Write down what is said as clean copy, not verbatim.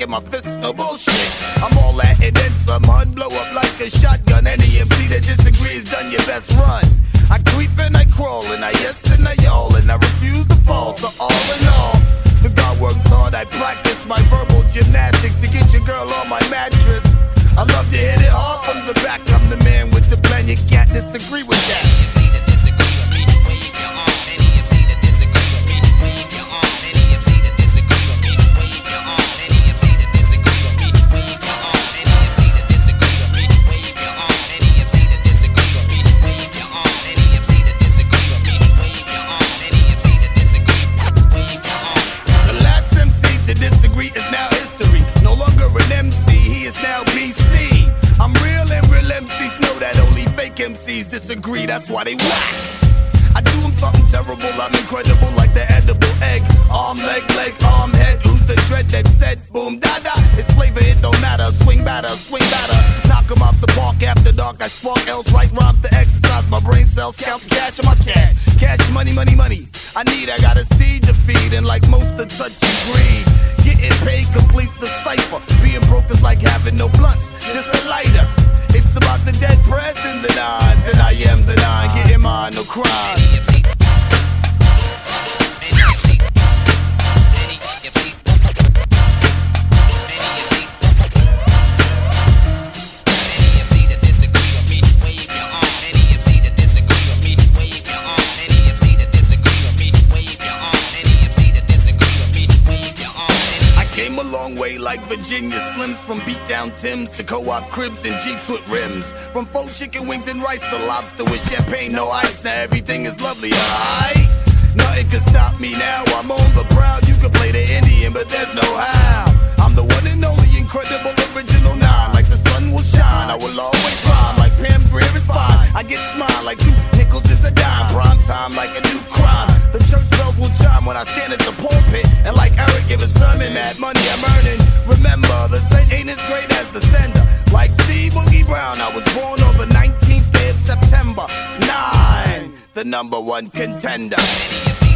my fist, no bullshit. I'm all that and then some, hun, blow up like a shotgun. Any MC that disagrees, done your best run. I creep and I crawl and I yes and I y'all and I refuse to fall. So all in all, the God works hard. I practice my verbal gymnastics to get your girl on my mattress. I love to hit it hard from the back. I'm the man with the plan. You can't disagree with that. MCs disagree, that's why they whack. I do them something terrible, I'm incredible like the edible egg. Arm, leg, arm, head, who's the dread that said boom, da-da. It's flavor, it don't matter, swing batter, knock 'em off the park after dark. I spark else, write rhymes to exercise my brain cells, count the cash in my stash. Cash, money, I gotta seed to feed, and like most of touchy greed, getting paid completes the cipher. Being broke is like having no blunts, just a lighter. It's about the dead president, the nines, and I am the nine, getting mine, no crime. Like Virginia Slims, from beat down Timbs to co-op cribs and Jeeps with rims, from faux chicken wings and rice to lobster with champagne, no ice. Now everything is lovely, alright? Nothing can stop me now, I'm on the prowl. You can play the Indian, but there's no how. I'm the one and only incredible original nine. Like the sun will shine, I will always rhyme. Like Pam Grier is fine, I get smile. Like 2 nickels is a dime. Prime time like a new crime. The church bells will chime when I stand at the pulpit. And like Eric give a sermon, mad money I'm earning. Remember, the saint ain't as great as the sender. Like Steve Boogie Brown, I was born on the 19th day of September. 9, the #1 contender.